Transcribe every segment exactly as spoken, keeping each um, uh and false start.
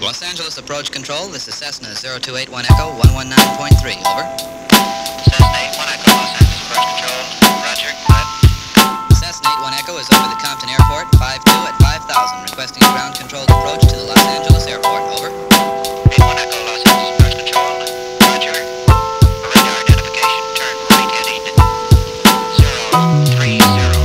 Los Angeles Approach Control, this is Cessna zero two eight one Echo one one nine point three, over. Cessna eight one Echo, Los Angeles Approach Control, roger, go ahead. Cessna eight one Echo is over the Compton Airport, five two at five thousand, requesting a ground-controlled approach to the Los Angeles Airport, over. eight one Echo, Los Angeles Approach Control, roger. For radar identification, turn right heading zero three zero.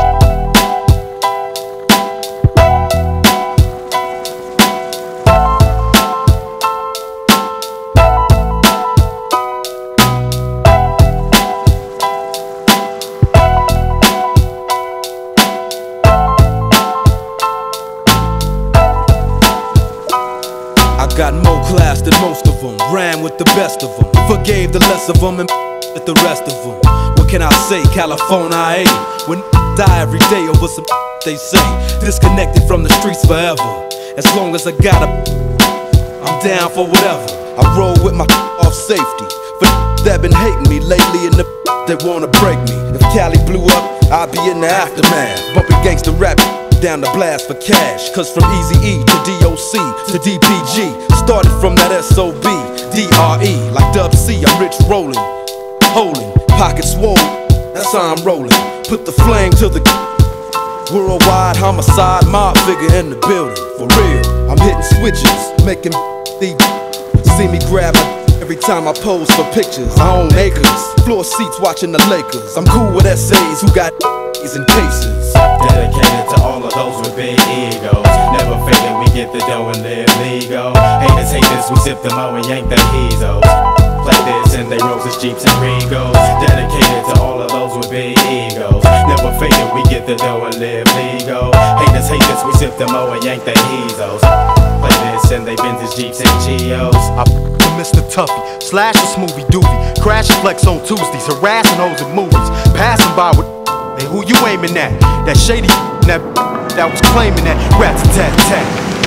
I got more class than most of them, ran with the best of them, forgave the less of them and with the rest of them. What can I say, California, I ain't. When die every day over some they say, disconnected from the streets forever. As long as I got a, I'm down for whatever. I roll with my off safety, for that been hating me lately and the that wanna break me. If Cali blew up, I'd be in the aftermath, bumping gangsta rap down the blast for cash. Cause from Eazy-E to D O C to D P G, started from that S O B, D R E. Like Dub C, I'm rich rolling, holding, pockets swollen, that's how I'm rolling. Put the flame to the worldwide homicide, mob figure in the building. For real, I'm hitting switches, making the see me grab my every time I pose for pictures. I own acres, floor seats watching the Lakers. I'm cool with S As who got in cases. Dedicated to all of those with big egos. Never faking, we get the dough and live legal. Haters hate this, we sip the mo and yank the heezos. Play this and they roses, jeeps and regos. Dedicated to all of those with big egos. Never faking, we get the dough and live legal. Haters hate this, we sip the mo and yank the heezos. Play this and they vintage jeeps and geos. I Mister Tuffy, slash a smoothie doobie, crash and flex on Tuesdays, harassing hoes in movies, passing by with. Hey, who you aiming at? That shady that that was claiming that rat-a-tat-tat.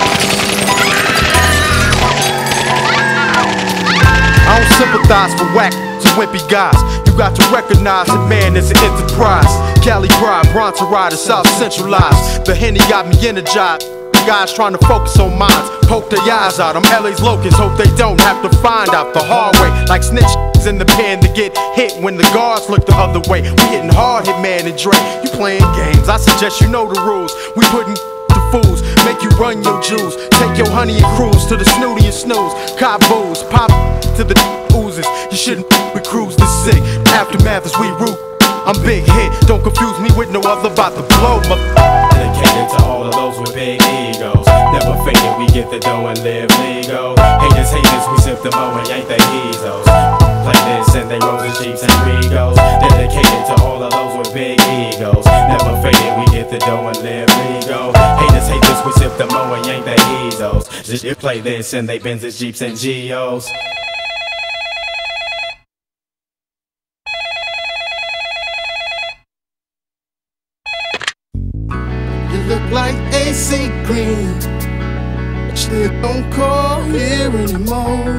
I don't sympathize for whack to wimpy guys. You got to recognize that man is an enterprise. Cali pride, Bronson rider, South centralized. The Henny got me energized. Guys trying to focus on minds, poke their eyes out. I'm L A's locusts, hope they don't have to find out the hard way. Like snitches in the pen to get hit when the guards look the other way. We hitting hard, Hitman and Dre. You playing games, I suggest you know the rules. We putting the fools, make you run your jewels. Take your honey and cruise to the snooty and snooze. Cop booze, pop to the oozes. You shouldn't we cruise this sick. Aftermath as we root. I'm big hit, don't confuse me with no other about to blow my. Dedicated to all of those with big egos. Never faking, we get the dough and live legal. Haters hate this, we sip the mo and yank the heezos. Play this and they roses, jeeps and regos. Dedicated to all of those with big egos. Never faking, we get the dough and live legal. Haters hate this, we sip the mo and yank the heezos. Just play this and they Benzes, jeeps and geos. Look like A C Green, but you don't call here anymore.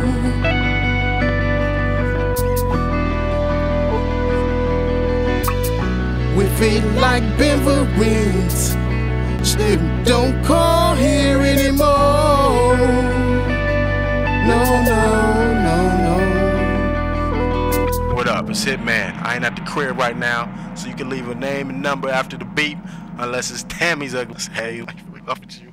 We feel like Benverines, you don't call here anymore. No, no, no, no. What up, it's Hitman. I ain't at the crib right now, so you can leave a name and number after the beep. Unless it's Tammy's ugly. Hey, we love you.